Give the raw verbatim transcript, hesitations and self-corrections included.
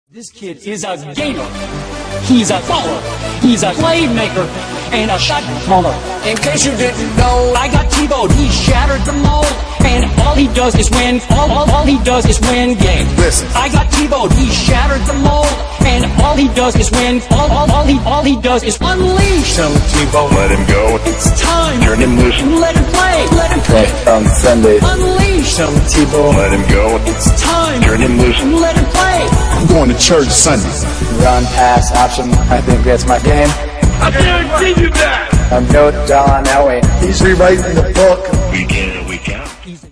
This kid is a gamer. He's a baller. He's a playmaker and a shot caller. In case you didn't know, I got T-Bowed. He shattered the mold, and all he does is win. All, all, all he does is win games. Listen, I got T-Bowed. He shattered the mold, and all he does is win. All, all, all he, all he does is unleash. tell T-Bowed, Let him go. It's time. Turn him loose. Let him play. Let him play. on Sunday. Unleash. Tell T-Bowed, Let him go. It's time. Turn him loose. Let him play. I'm going to church Sunday. Run, pass, option. I think that's my game. I guarantee you that. I'm no John Elway. He's rewriting the book. We can